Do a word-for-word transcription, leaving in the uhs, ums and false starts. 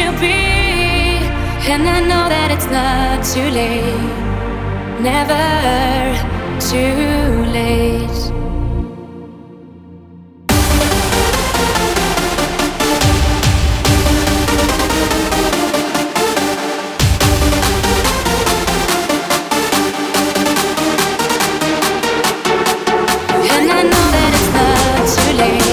you be. And I know that it's not too late, never too late.